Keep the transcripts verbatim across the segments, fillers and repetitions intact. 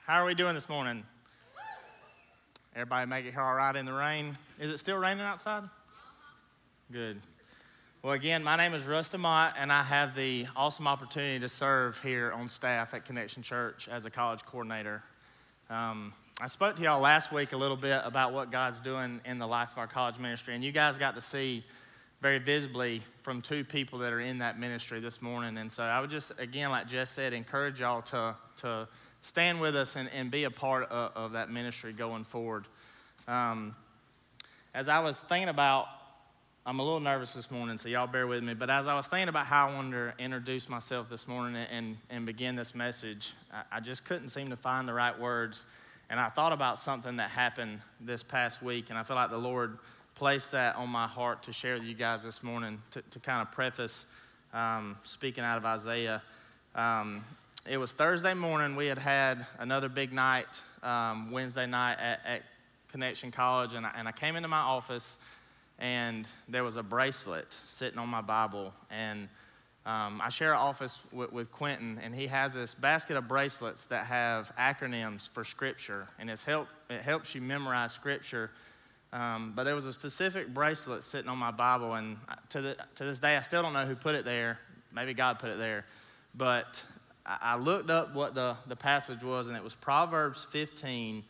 How are we doing this morning? Everybody make it here all right in the rain? Is it still raining outside? Good. Well, again, my name is Russ DeMott, and I have the awesome opportunity to serve here on staff at Connection Church as a college coordinator. Um, I spoke to y'all last week a little bit about what God's doing in the life of our college ministry, and you guys got to see very visibly from two people that are in that ministry this morning. And so I would just, again, like Jess said, encourage y'all to, to stand with us and, and be a part of, of that ministry going forward. Um, as I was thinking about, I'm a little nervous this morning, so y'all bear with me, but as I was thinking about how I wanted to introduce myself this morning and, and begin this message, I, I just couldn't seem to find the right words. And I thought about something that happened this past week, and I feel like the Lord placed that on my heart to share with you guys this morning to, to kind of preface um, speaking out of Isaiah. Um, it was Thursday morning. We had had another big night, um, Wednesday night at, at Connection College, and I, and I came into my office, and there was a bracelet sitting on my Bible. And um, I share an office with, with Quentin, and he has this basket of bracelets that have acronyms for Scripture, and it's help, it helps you memorize Scripture. Um, but there was a specific bracelet sitting on my Bible, and to, the, to this day, I still don't know who put it there. Maybe God put it there. But I, I looked up what the, the passage was, and it was Proverbs fifteen,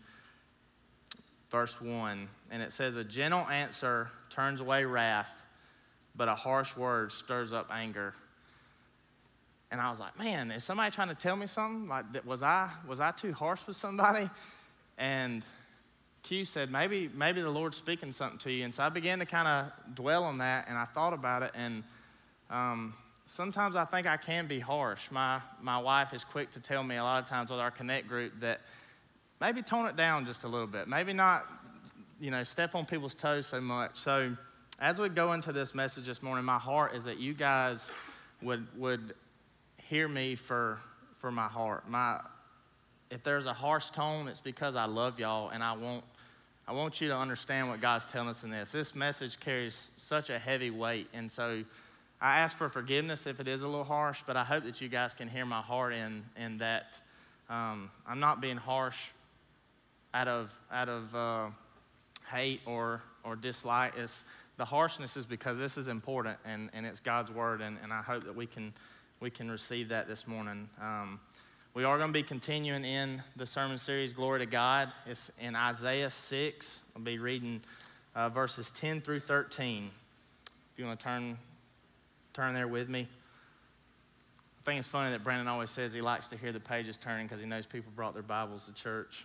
verse one. And it says, "A gentle answer turns away wrath, but a harsh word stirs up anger." And I was like, man, is somebody trying to tell me something? Like, was I, was I too harsh with somebody? And Q said, maybe maybe the Lord's speaking something to you. And so I began to kind of dwell on that, and I thought about it. And um, sometimes I think I can be harsh. My my wife is quick to tell me a lot of times with our Connect group that maybe tone it down just a little bit. Maybe not, you know, step on people's toes so much. So as we go into this message this morning, my heart is that you guys would would hear me for for my heart. My If there's a harsh tone, it's because I love y'all, and I want I want you to understand what God's telling us in this. This message carries such a heavy weight, and so I ask for forgiveness if it is a little harsh, but I hope that you guys can hear my heart in, in that um, I'm not being harsh out of out of uh, hate or or dislike. It's, the harshness is because this is important, and, and it's God's word, and, and I hope that we can we can receive that this morning. Um, We are going to be continuing in the sermon series, Glory to God. It's in Isaiah six. I'll be reading uh, verses ten through thirteen. If you want to turn, turn there with me. I think it's funny that Brandon always says he likes to hear the pages turning because he knows people brought their Bibles to church.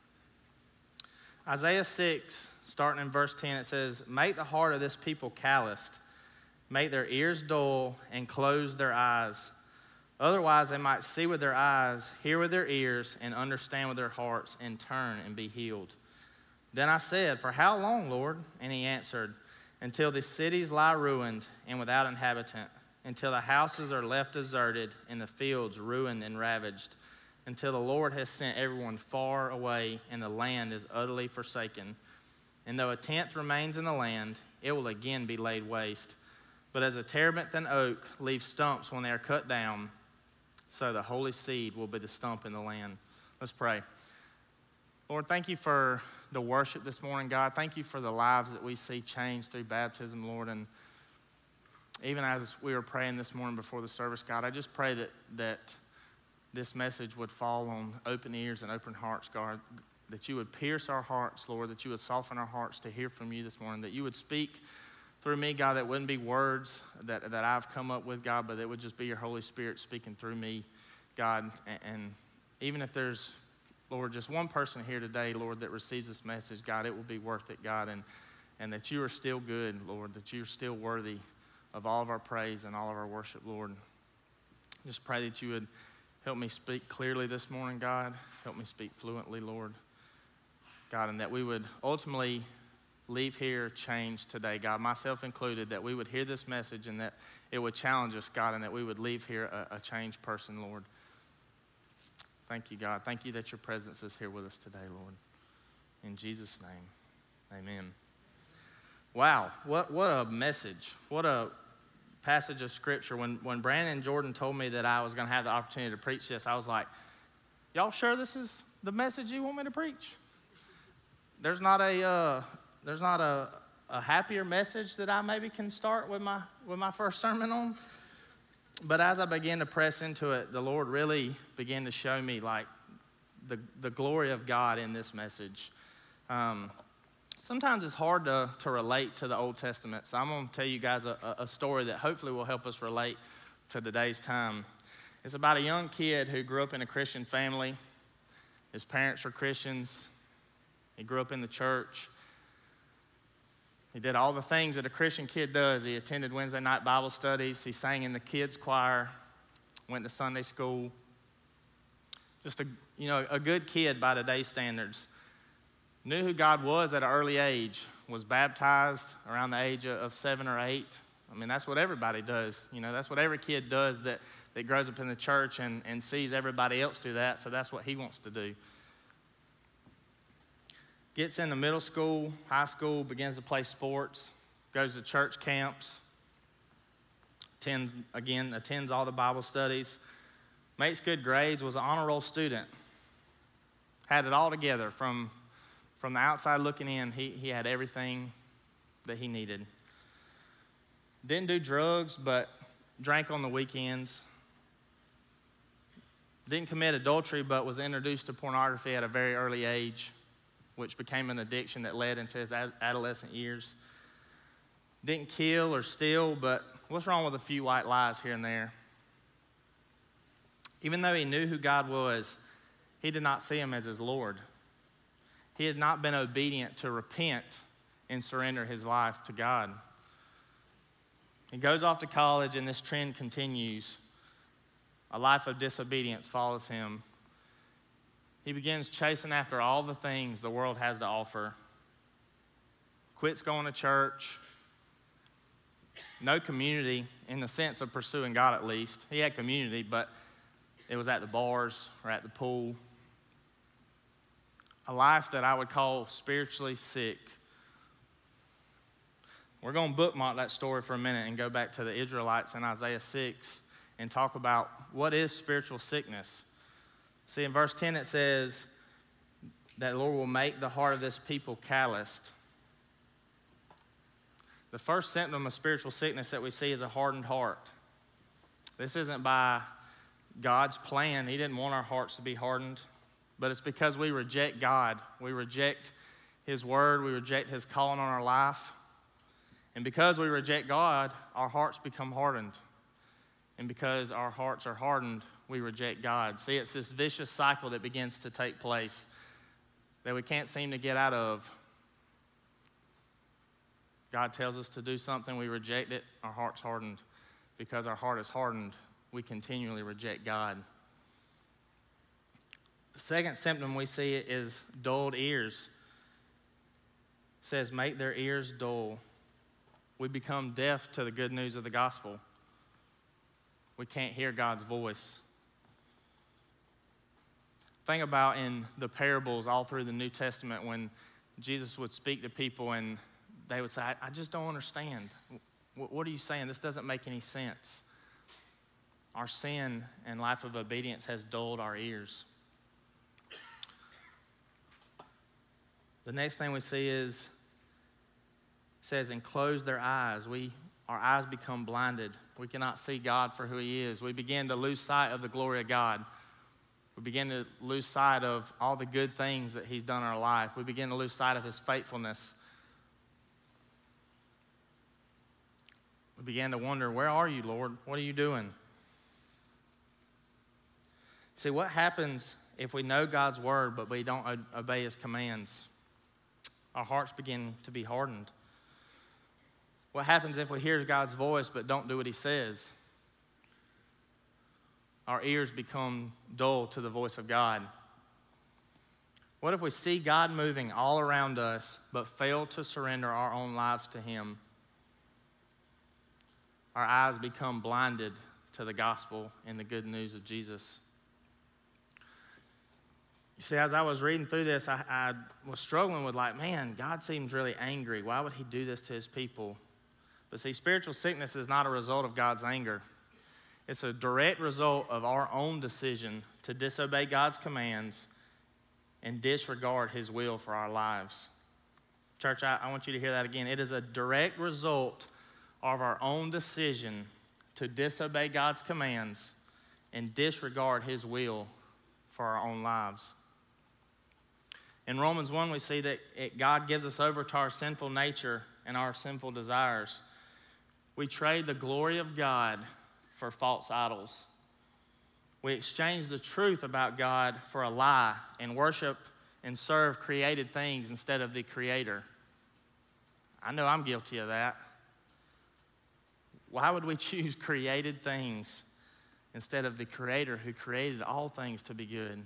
Isaiah six, starting in verse ten, it says, "Make the heart of this people calloused, make their ears dull, and close their eyes. Otherwise, they might see with their eyes, hear with their ears, and understand with their hearts, and turn and be healed. Then I said, For how long, Lord? And he answered, Until the cities lie ruined and without inhabitant, until the houses are left deserted and the fields ruined and ravaged, until the Lord has sent everyone far away and the land is utterly forsaken. And though a tenth remains in the land, it will again be laid waste. But as a terebinth and oak leave stumps when they are cut down, so the holy seed will be the stump in the land." Let's pray. Lord, thank you for the worship this morning, God. Thank you for the lives that we see changed through baptism, Lord. And even as we were praying this morning before the service, God, I just pray that, that this message would fall on open ears and open hearts, God, that you would pierce our hearts, Lord, that you would soften our hearts to hear from you this morning, that you would speak through me, God, that wouldn't be words that, that I've come up with, God, but it would just be your Holy Spirit speaking through me, God. And, and even if there's, Lord, just one person here today, Lord, that receives this message, God, it will be worth it, God, and, and that you are still good, Lord, that you're still worthy of all of our praise and all of our worship, Lord. Just pray that you would help me speak clearly this morning, God. Help me speak fluently, Lord, God, and that we would ultimately leave here changed today, God, myself included, that we would hear this message and that it would challenge us, God, and that we would leave here a, a changed person, Lord. Thank you, God. Thank you that your presence is here with us today, Lord. In Jesus' name, amen. Wow, what what a message. What a passage of Scripture. When, when Brandon and Jordan told me that I was going to have the opportunity to preach this, I was like, y'all sure this is the message you want me to preach? There's not a, uh, there's not a, a happier message that I maybe can start with my, with my first sermon on. But as I began to press into it, the Lord really began to show me like the, the glory of God in this message. Um, sometimes it's hard to, to relate to the Old Testament. So I'm going to tell you guys a, a story that hopefully will help us relate to today's time. It's about a young kid who grew up in a Christian family. His parents were Christians. He grew up in the church. He did all the things that a Christian kid does. He attended Wednesday night Bible studies. He sang in the kids' choir, went to Sunday school. Just a, you know, a good kid by today's standards. Knew who God was at an early age. Was baptized around the age of seven or eight. I mean, that's what everybody does. You know, that's what every kid does that, that grows up in the church and, and sees everybody else do that, so that's what he wants to do. Gets into middle school, high school, begins to play sports, goes to church camps, attends, again, attends all the Bible studies, makes good grades, was an honor roll student, had it all together. From, from the outside looking in, he, he had everything that he needed. Didn't do drugs, but drank on the weekends. Didn't commit adultery, but was introduced to pornography at a very early age, which became an addiction that led into his adolescent years. Didn't kill or steal, but what's wrong with a few white lies here and there? Even though he knew who God was, he did not see him as his Lord. He had not been obedient to repent and surrender his life to God. He goes off to college, and this trend continues. A life of disobedience follows him. He begins chasing after all the things the world has to offer. Quits going to church. No community in the sense of pursuing God, at least. He had community, but it was at the bars or at the pool. A life that I would call spiritually sick. We're going to bookmark that story for a minute and go back to the Israelites in Isaiah six and talk about what is spiritual sickness. See, in verse ten it says that the Lord will make the heart of this people calloused. The first symptom of spiritual sickness that we see is a hardened heart. This isn't by God's plan. He didn't want our hearts to be hardened, but it's because we reject God. We reject His word. We reject His calling on our life. And because we reject God, our hearts become hardened. And because our hearts are hardened, we reject God. See, it's this vicious cycle that begins to take place that we can't seem to get out of. God tells us to do something, we reject it, our heart's hardened. Because our heart is hardened, we continually reject God. The second symptom we see is dulled ears. It says, make their ears dull. We become deaf to the good news of the gospel. We can't hear God's voice. Think about in the parables all through the New Testament when Jesus would speak to people and they would say, I, I just don't understand. What, what are you saying? This doesn't make any sense. Our sin and life of obedience has dulled our ears. The next thing we see is, it says, and close their eyes. We, our eyes become blinded. We cannot see God for who He is. We begin to lose sight of the glory of God. We begin to lose sight of all the good things that He's done in our life. We begin to lose sight of His faithfulness. We begin to wonder, where are you, Lord? What are you doing? See, what happens if we know God's word but we don't obey His commands? Our hearts begin to be hardened. What happens if we hear God's voice but don't do what He says? Our ears become dull to the voice of God. What if we see God moving all around us but fail to surrender our own lives to Him? Our eyes become blinded to the gospel and the good news of Jesus. You see, as I was reading through this, I, I was struggling with like, man, God seems really angry. Why would He do this to His people? But see, spiritual sickness is not a result of God's anger. It's a direct result of our own decision to disobey God's commands and disregard his will for our lives. Church, I, I want you to hear that again. It is a direct result of our own decision to disobey God's commands and disregard his will for our own lives. In Romans one, we see that it, God gives us over to our sinful nature and our sinful desires. We trade the glory of God for false idols. We exchange the truth about God for a lie and worship and serve created things instead of the Creator. I know I'm guilty of that. Why would we choose created things instead of the Creator who created all things to be good?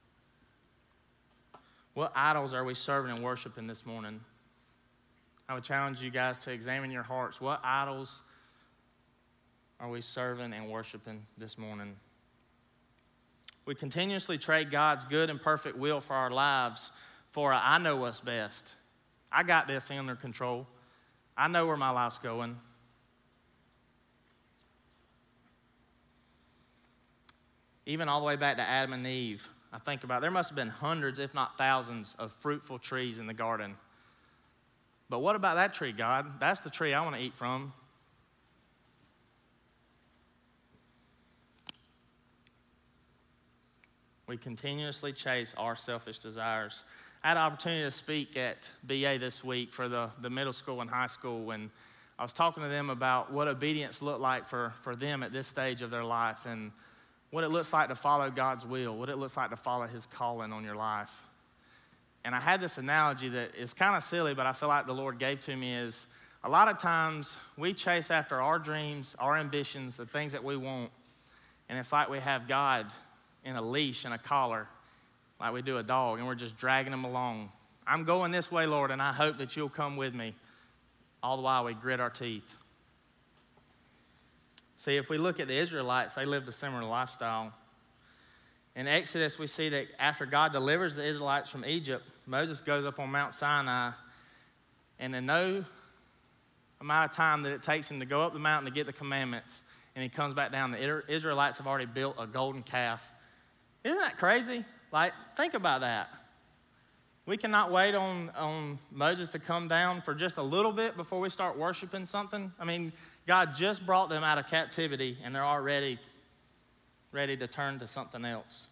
What idols are we serving and worshiping this morning? I would challenge you guys to examine your hearts. What idols are we serving and worshiping this morning? We continuously trade God's good and perfect will for our lives for a, I know what's best. I got this under control. I know where my life's going. Even all the way back to Adam and Eve, I think about it, there must have been hundreds, if not thousands, of fruitful trees in the garden. But what about that tree, God? That's the tree I want to eat from. We continuously chase our selfish desires. I had an opportunity to speak at B A this week for the, the middle school and high school, and I was talking to them about what obedience looked like for, for them at this stage of their life, and what it looks like to follow God's will, what it looks like to follow his calling on your life. And I had this analogy that is kind of silly, but I feel like the Lord gave to me is a lot of times we chase after our dreams, our ambitions, the things that we want, and it's like we have God in a leash and a collar, like we do a dog, and we're just dragging him along. I'm going this way, Lord, and I hope that you'll come with me. All the while we grit our teeth. See, if we look at the Israelites, they lived a similar lifestyle. In Exodus, we see that after God delivers the Israelites from Egypt, Moses goes up on Mount Sinai, and in no amount of time that it takes him to go up the mountain to get the commandments, and he comes back down, the Israelites have already built a golden calf. Isn't that crazy? Like, think about that. We cannot wait on, on Moses to come down for just a little bit before we start worshiping something. I mean, God just brought them out of captivity, and they're already ready to turn to something else.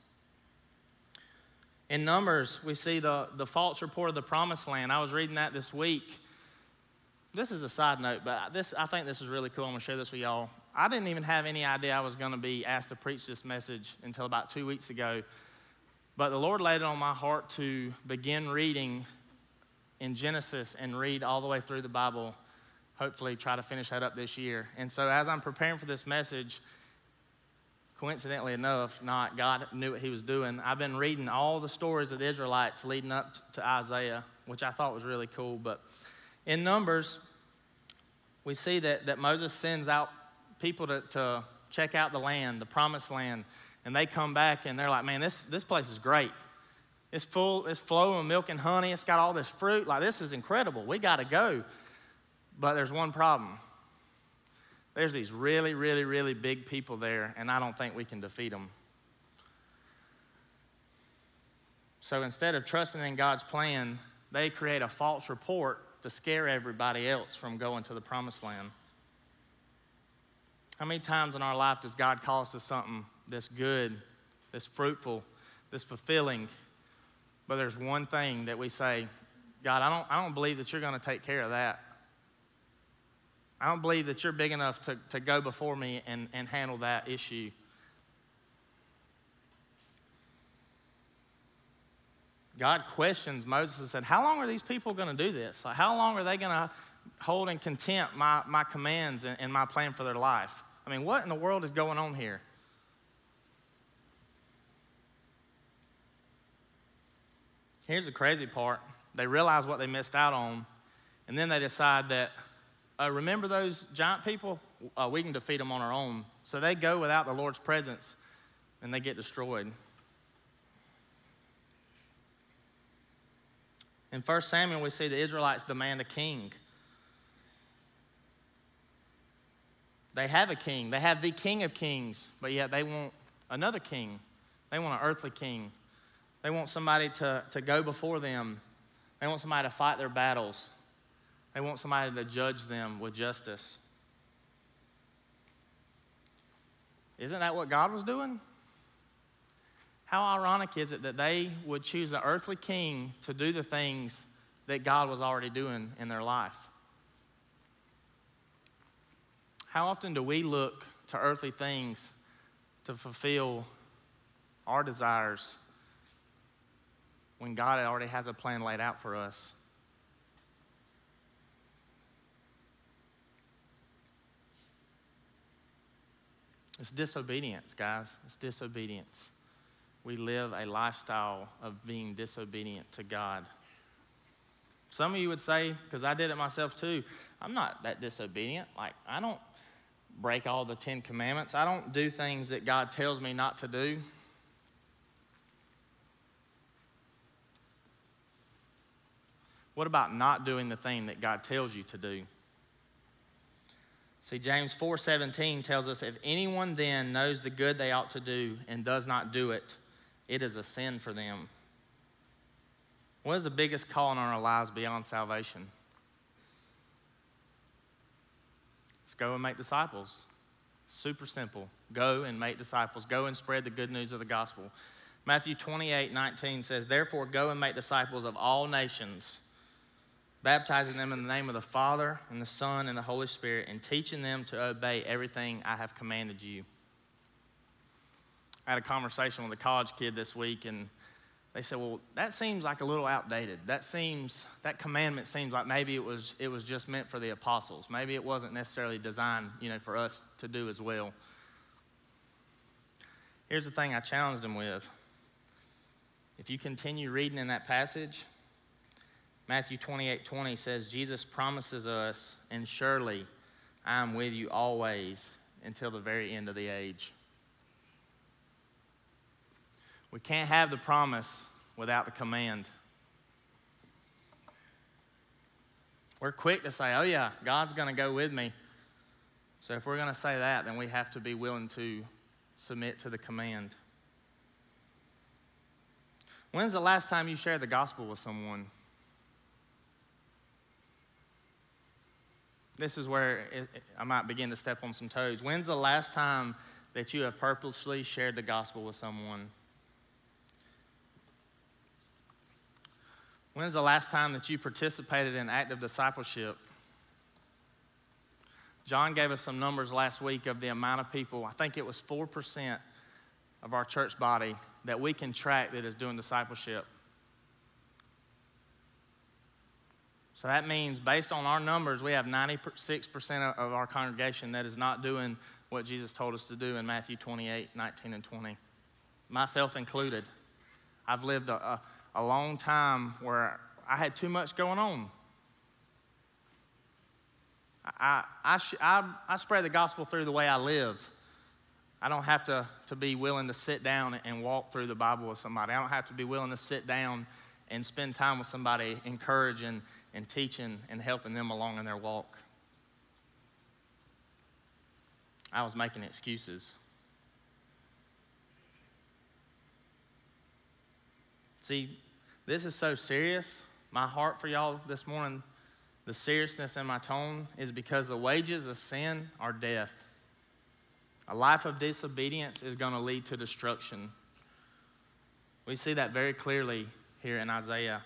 In Numbers, we see the, the false report of the promised land. I was reading that this week. This is a side note, but this I think this is really cool. I'm going to share this with y'all. I didn't even have any idea I was going to be asked to preach this message until about two weeks ago. But the Lord laid it on my heart to begin reading in Genesis and read all the way through the Bible. Hopefully try to finish that up this year. And so as I'm preparing for this message, coincidentally enough, not, God knew what he was doing. I've been reading all the stories of the Israelites leading up to Isaiah, which I thought was really cool. But in Numbers, we see that, that Moses sends out people to, to check out the land, the promised land, and they come back and they're like, man, this, this place is great. It's full, it's flowing with milk and honey. It's got all this fruit. Like, this is incredible. We got to go. But there's one problem. There's these really, really, really big people there, and I don't think we can defeat them. So instead of trusting in God's plan, they create a false report to scare everybody else from going to the promised land. How many times in our life does God call us to something that's good, that's fruitful, that's fulfilling, but there's one thing that we say, God, I don't, I don't believe that you're going to take care of that. I don't believe that you're big enough to, to go before me and, and handle that issue. God questions Moses and said, how long are these people going to do this? Like, how long are they going to hold in contempt my, my commands and, and my plan for their life? I mean, what in the world is going on here? Here's the crazy part. They realize what they missed out on, and then they decide that, uh, remember those giant people? Uh, we can defeat them on our own. So they go without the Lord's presence, and they get destroyed. In First Samuel, we see the Israelites demand a king. They have a king. They have the King of Kings, but yet they want another king. They want an earthly king. They want somebody to, to go before them. They want somebody to fight their battles. They want somebody to judge them with justice. Isn't that what God was doing? How ironic is it that they would choose an earthly king to do the things that God was already doing in their life? How often do we look to earthly things to fulfill our desires when God already has a plan laid out for us? It's disobedience, guys. It's disobedience. We live a lifestyle of being disobedient to God. Some of you would say, because I did it myself too, I'm not that disobedient. Like, I don't break all the Ten Commandments. I don't do things that God tells me not to do. What about not doing the thing that God tells you to do? See, James four seventeen tells us, if anyone then knows the good they ought to do and does not do it, it is a sin for them. What is the biggest call in our lives beyond salvation? Let's go and make disciples. Super simple. Go and make disciples. Go and spread the good news of the gospel. Matthew twenty-eight nineteen says, therefore go and make disciples of all nations, baptizing them in the name of the Father and the Son and the Holy Spirit, and teaching them to obey everything I have commanded you. I had a conversation with a college kid this week, and they said, well, that seems like a little outdated. That seems, that commandment seems like maybe it was, it was just meant for the apostles. Maybe it wasn't necessarily designed, you know, for us to do as well. Here's the thing I challenged them with. If you continue reading in that passage, Matthew twenty-eight twenty says, Jesus promises us, and surely I am with you always until the very end of the age. We can't have the promise without the command. We're quick to say, oh yeah, God's going to go with me. So if we're going to say that, then we have to be willing to submit to the command. When's the last time you shared the gospel with someone? This is where it, it, I might begin to step on some toes. When's the last time that you have purposely shared the gospel with someone? When's the last time that you participated in active discipleship? John gave us some numbers last week of the amount of people, I think it was four percent of our church body that we can track that is doing discipleship. So that means based on our numbers, we have ninety-six percent of our congregation that is not doing what Jesus told us to do in Matthew twenty-eight nineteen and twenty. Myself included. I've lived a, a a long time where I had too much going on. I, I, I, I spread the gospel through the way I live. I don't have to, to be willing to sit down and walk through the Bible with somebody. I don't have to be willing to sit down and spend time with somebody, encouraging and teaching and helping them along in their walk. I was making excuses. See, this is so serious. My heart for y'all this morning, the seriousness in my tone is because the wages of sin are death. A life of disobedience is going to lead to destruction. We see that very clearly here in Isaiah.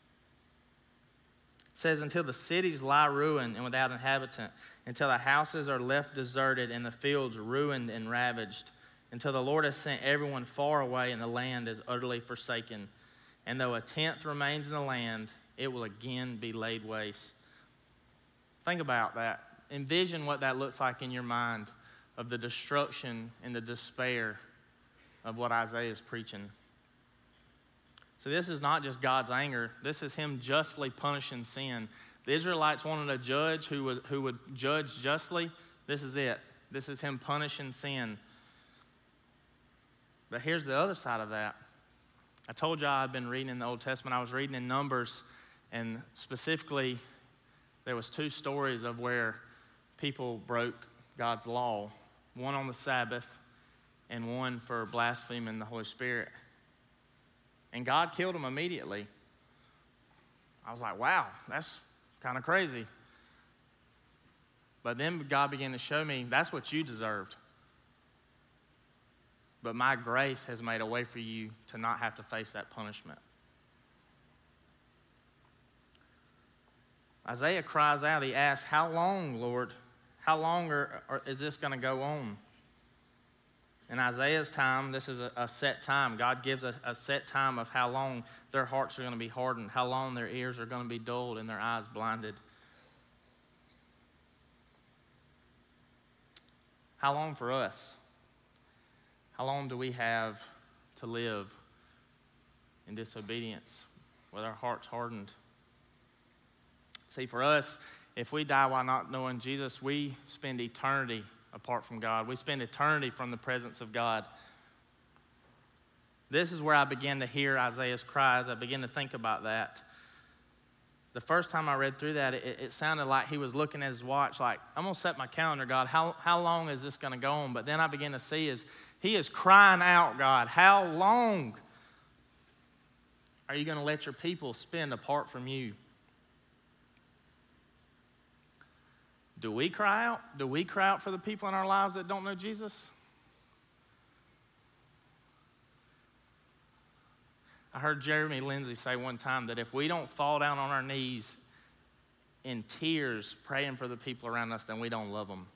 It says, until the cities lie ruined and without inhabitant, until the houses are left deserted and the fields ruined and ravaged, until the Lord has sent everyone far away and the land is utterly forsaken. And though a tenth remains in the land, it will again be laid waste. Think about that. Envision what that looks like in your mind of the destruction and the despair of what Isaiah is preaching. So this is not just God's anger. This is him justly punishing sin. The Israelites wanted a judge who would, who would judge justly. This is it. This is him punishing sin. But here's the other side of that. I told you I've been reading in the Old Testament. I was reading in Numbers, and specifically, there was two stories of where people broke God's law. One on the Sabbath, and one for blaspheming the Holy Spirit. And God killed him immediately. I was like, wow, that's kind of crazy. But then God began to show me, that's what you deserved. But my grace has made a way for you to not have to face that punishment. Isaiah cries out, he asks, how long, Lord? How long are, are, is this going to go on? In Isaiah's time, this is a, a set time. God gives a, a set time of how long their hearts are going to be hardened, how long their ears are going to be dulled and their eyes blinded. How long for us? How long do we have to live in disobedience with our hearts hardened? See, for us, if we die while not knowing Jesus, we spend eternity apart from God. We spend eternity from the presence of God. This is where I began to hear Isaiah's cries. I began to think about that. The first time I read through that, it, it sounded like he was looking at his watch like, I'm going to set my calendar, God. How, how long is this going to go on? But then I began to see is he is crying out, God, how long are you going to let your people spend apart from you? Do we cry out? Do we cry out for the people in our lives that don't know Jesus? I heard Jeremy Lindsay say one time that if we don't fall down on our knees in tears praying for the people around us, then we don't love them.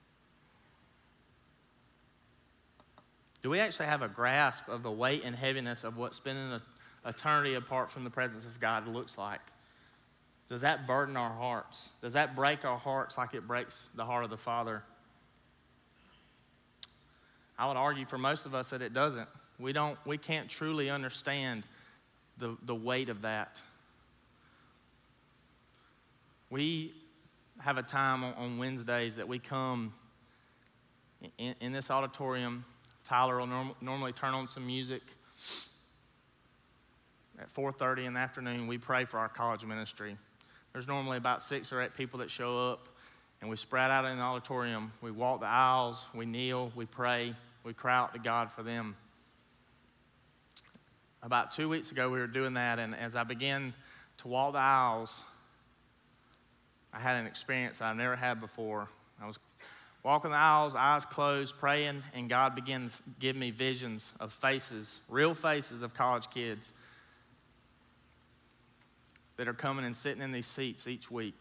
Do we actually have a grasp of the weight and heaviness of what spending an eternity apart from the presence of God looks like? Does that burden our hearts? Does that break our hearts like it breaks the heart of the Father? I would argue for most of us that it doesn't. We don't, we can't truly understand the, the weight of that. We have a time on, on Wednesdays that we come in, in this auditorium. Tyler will norm, normally turn on some music. At four thirty in the afternoon, we pray for our college ministry. There's normally about six or eight people that show up, and we spread out in the auditorium. We walk the aisles, we kneel, we pray, we cry out to God for them. About two weeks ago, we were doing that, and as I began to walk the aisles, I had an experience that I've never had before. I was walking the aisles, eyes closed, praying, and God began to give me visions of faces, real faces of college kids that are coming and sitting in these seats each week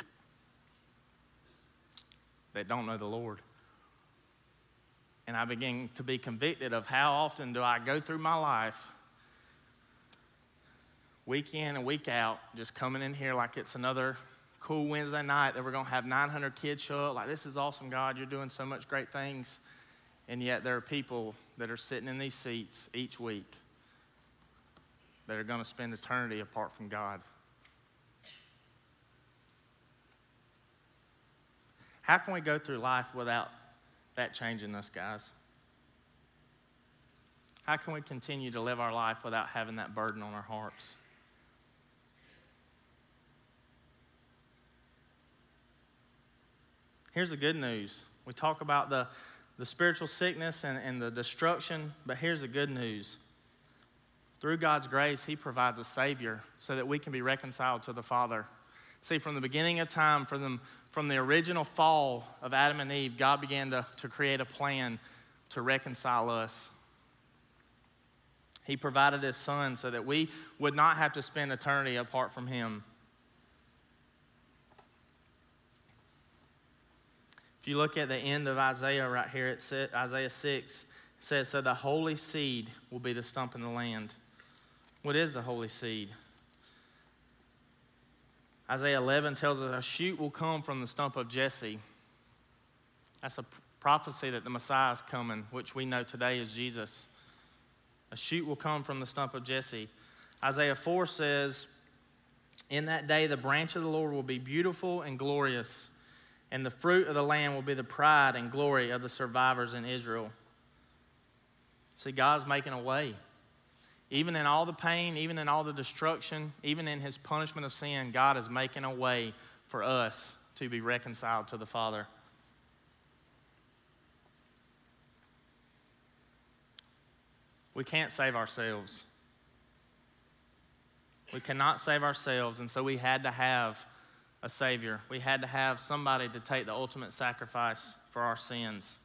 that don't know the Lord. And I began to be convicted of how often do I go through my life week in and week out, just coming in here like it's another cool Wednesday night that we're going to have nine hundred kids show up. Like, this is awesome, God. You're doing so much great things. And yet there are people that are sitting in these seats each week that are going to spend eternity apart from God. How can we go through life without that changing us, guys? How can we continue to live our life without having that burden on our hearts? Here's the good news. We talk about the, the spiritual sickness and, and the destruction, but here's the good news. Through God's grace, He provides a Savior so that we can be reconciled to the Father. See, from the beginning of time, from the, from the original fall of Adam and Eve, God began to, to create a plan to reconcile us. He provided His Son so that we would not have to spend eternity apart from Him. If you look at the end of Isaiah right here, it says, Isaiah six, it says, so the holy seed will be the stump in the land. What is the holy seed? Isaiah eleven tells us a shoot will come from the stump of Jesse. That's a prophecy that the Messiah is coming, which we know today is Jesus. A shoot will come from the stump of Jesse. Isaiah four says, in that day the branch of the Lord will be beautiful and glorious, and the fruit of the land will be the pride and glory of the survivors in Israel. See, God's making a way. Even in all the pain, even in all the destruction, even in His punishment of sin, God is making a way for us to be reconciled to the Father. We can't save ourselves. We cannot save ourselves, and so we had to have a Savior. We had to have somebody to take the ultimate sacrifice for our sins.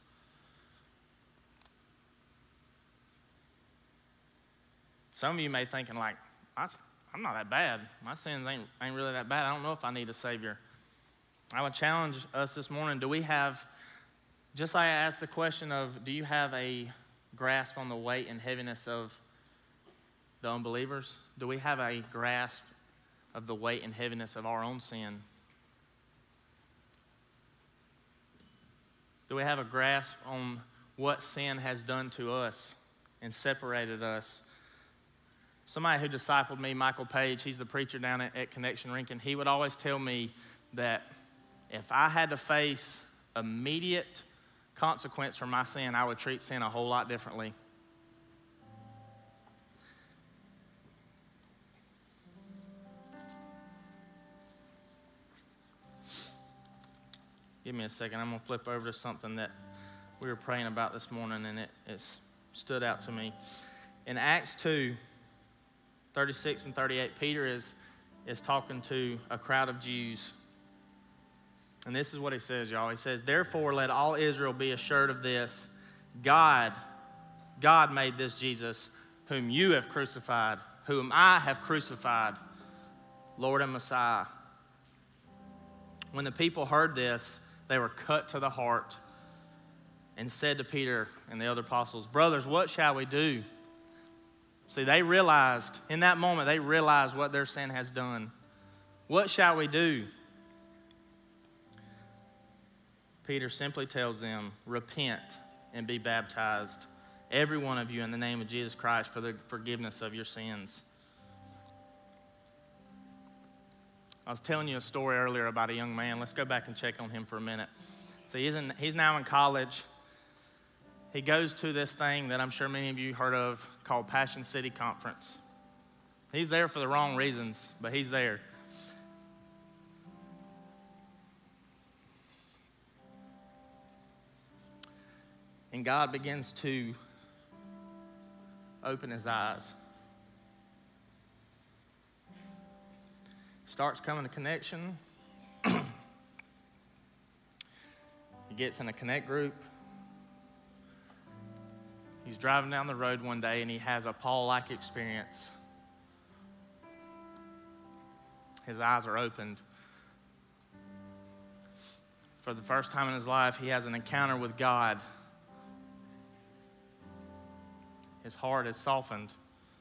Some of you may be thinking like, I'm not that bad. My sins ain't, ain't really that bad. I don't know if I need a Savior. I would challenge us this morning, do we have, just like I asked the question of, do you have a grasp on the weight and heaviness of the unbelievers? Do we have a grasp of the weight and heaviness of our own sin? Do we have a grasp on what sin has done to us and separated us? Somebody who discipled me, Michael Page, he's the preacher down at, at Connection Rincon, he would always tell me that if I had to face immediate consequence for my sin, I would treat sin a whole lot differently. Give me a second. I'm going to flip over to something that we were praying about this morning, and it, it stood out to me. In Acts two, thirty-six and thirty-eight, Peter is, is talking to a crowd of Jews. And this is what he says, y'all. He says, therefore, let all Israel be assured of this. God, God made this Jesus, whom you have crucified, whom I have crucified, Lord and Messiah. When the people heard this, they were cut to the heart and said to Peter and the other apostles, brothers, what shall we do? See, they realized, in that moment, they realized what their sin has done. What shall we do? Peter simply tells them, repent and be baptized, every one of you, in the name of Jesus Christ for the forgiveness of your sins. I was telling you a story earlier about a young man. Let's go back and check on him for a minute. So he's, in, he's now in college. He goes to this thing that I'm sure many of you heard of called Passion City Conference. He's there for the wrong reasons, but he's there. And God begins to open his eyes. Starts coming to Connection. He gets in a Connect group. He's driving down the road one day and he has a Paul-like experience. His eyes are opened. For the first time in his life, he has an encounter with God. His heart is softened.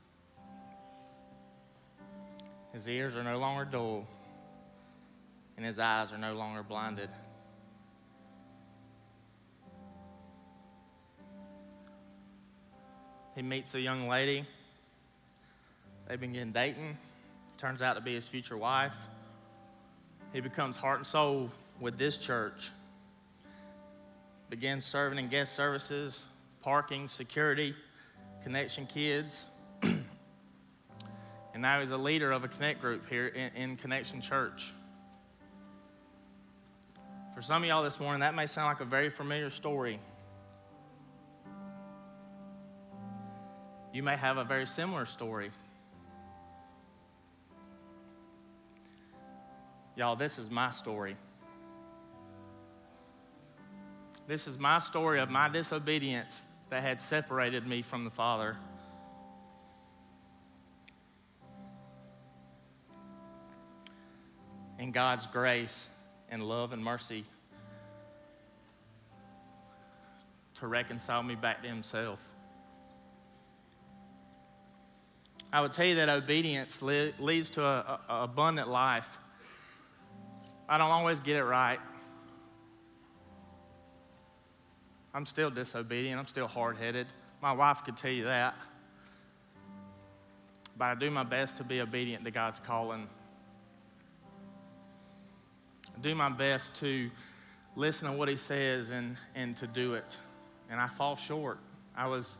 His ears are no longer dull, and his eyes are no longer blinded. He meets a young lady. They've been getting dating. Turns out to be his future wife. He becomes heart and soul with this church. Begins serving in guest services, parking, security, Connection Kids. And now he's a leader of a Connect group here in, in Connection Church. For some of y'all this morning, that may sound like a very familiar story. You may have a very similar story. Y'all, this is my story. This is my story of my disobedience that had separated me from the Father. And God's grace and love and mercy to reconcile me back to himself. I would tell you that obedience le- leads to an abundant life. I don't always get it right. I'm still disobedient. I'm still hard-headed. My wife could tell you that. But I do my best to be obedient to God's calling. I do my best to listen to what he says and, and to do it. And I fall short. I was,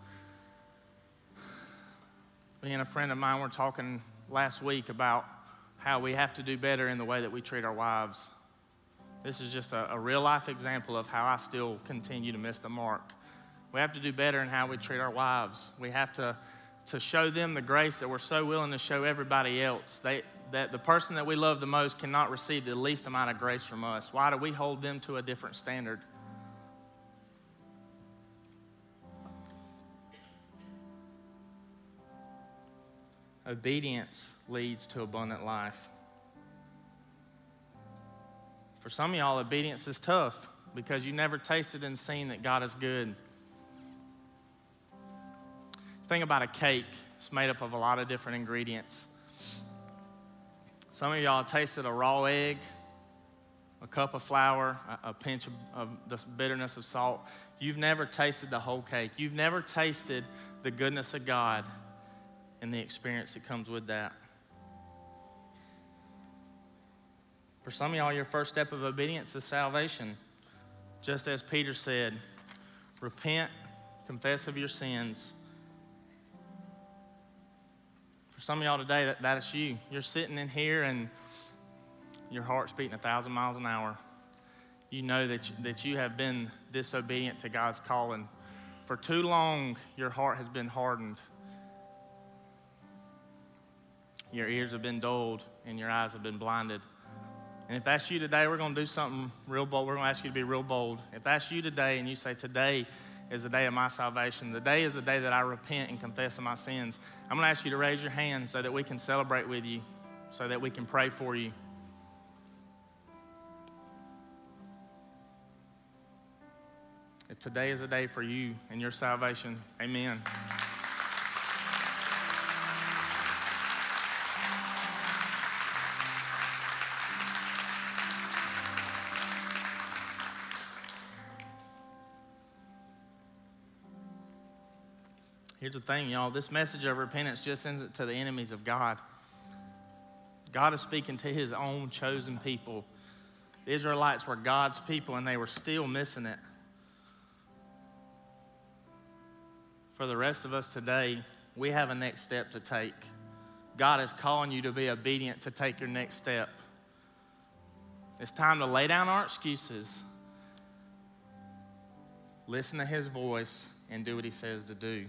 me and a friend of mine were talking last week about how we have to do better in the way that we treat our wives. This is just a, a real life example of how I still continue to miss the mark We have to do better in how we treat our wives. We have to, to show them the grace that we're so willing to show everybody else. They, that the person that we love the most cannot receive the least amount of grace from us. Why do we hold them to a different standard? Obedience leads to abundant life. For some of y'all, obedience is tough because you never tasted and seen that God is good. Think about a cake. It's made up of a lot of different ingredients. Some of y'all tasted a raw egg, a cup of flour, a, a pinch of, of the bitterness of salt. You've never tasted the whole cake. You've never tasted the goodness of God and the experience that comes with that. For some of y'all, your first step of obedience is salvation. Just as Peter said, repent, confess of your sins. For some of y'all today, that, that is you. You're sitting in here and your heart's beating a thousand miles an hour. You know that you, that you have been disobedient to God's calling. For too long, your heart has been hardened. Your ears have been dulled and your eyes have been blinded. And if that's you today, we're going to do something real bold. We're going to ask you to be real bold. If that's you today and you say, today is the day of my salvation, the day is the day that I repent and confess of my sins, I'm going to ask you to raise your hand so that we can celebrate with you, so that we can pray for you. If today is a day for you and your salvation, amen. Here's the thing, y'all. This message of repentance just sends it to the enemies of God. God is speaking to his own chosen people. The Israelites were God's people, and they were still missing it. For the rest of us today, we have a next step to take. God is calling you to be obedient, to take your next step. It's time to lay down our excuses, listen to his voice, and do what he says to do.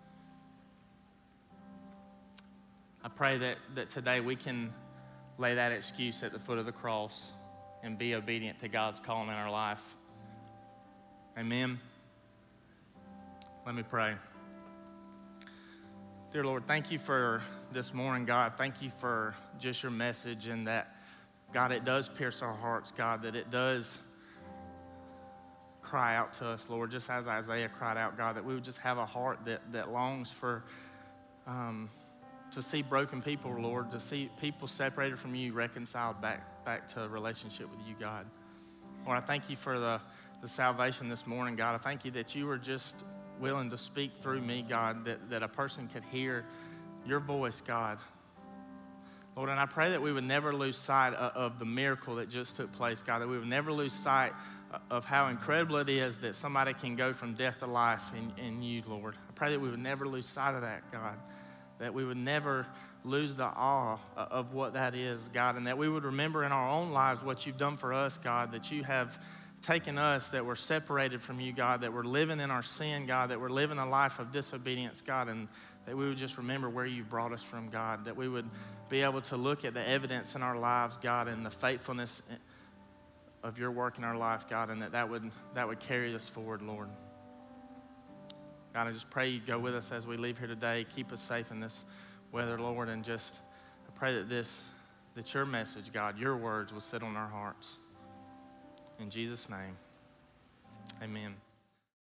I pray that, that today we can lay that excuse at the foot of the cross and be obedient to God's calling in our life. Amen. Let me pray. Dear Lord, thank you for this morning, God. Thank you for just your message, and that, God, it does pierce our hearts, God, that it does cry out to us, Lord, just as Isaiah cried out, God, that we would just have a heart that, that longs for um, to see broken people, Lord, to see people separated from you, reconciled back, back to a relationship with you, God. Lord, I thank you for the, the salvation this morning, God. I thank you that you were just willing to speak through me, God, that, that a person could hear your voice, God. Lord, and I pray that we would never lose sight of, of the miracle that just took place, God, that we would never lose sight of how incredible it is that somebody can go from death to life in, in you, Lord. I pray that we would never lose sight of that, God, that we would never lose the awe of what that is, God, and that we would remember in our own lives what you've done for us, God, that you have taken us, that we're separated from you, God, that we're living in our sin, God, that we're living a life of disobedience, God, and that we would just remember where you brought us from, God, that we would be able to look at the evidence in our lives, God, and the faithfulness of your work in our life, God, and that that would, that would carry us forward, Lord. God, I just pray you go with us as we leave here today. Keep us safe in this weather, Lord, and just I pray that this, that your message, God, your words will sit on our hearts. In Jesus' name, amen.